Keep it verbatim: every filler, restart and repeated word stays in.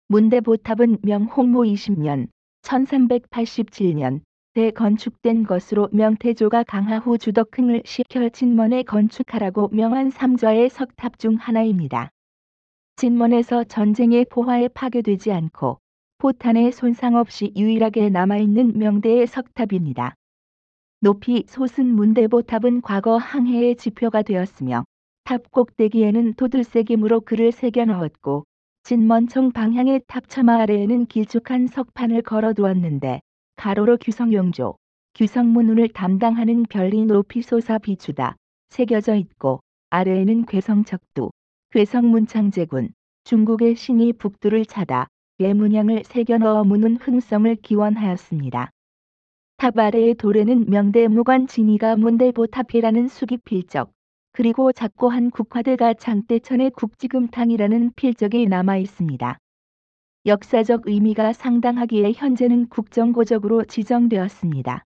문대보탑은 명홍무 이십 년 천삼백팔십칠 년 때 건축된 것으로 명태조가 강하후 주덕흥을 시켜 진먼에 건축하라고 명한 삼좌의 석탑 중 하나입니다. 진먼에서 전쟁의 포화에 파괴되지 않고 포탄의 손상 없이 유일하게 남아있는 명대의 석탑입니다. 높이 솟은 문대보탑은 과거 항해의 지표가 되었으며 탑 꼭대기에는 도들새김으로 글을 새겨 넣었고 진먼청 방향의 탑 처마 아래에는 길쭉한 석판을 걸어두었는데 가로로 규성용조, 규성문운을 담당하는 별이 높이 솟아 비추다 새겨져 있고 아래에는 괴성척두, 괴성문창제군, 중국의 신이 북두를 차다 예문양을 새겨 넣어 문운 흥성을 기원하였습니다. 탑 아래의 돌에는 명대 무관 진이가 문대보탑이라는 수기 필적, 그리고 작고 한 국화대가 장대천의 국지금탕이라는 필적이 남아 있습니다. 역사적 의미가 상당하기에 현재는 국정고적으로 지정되었습니다.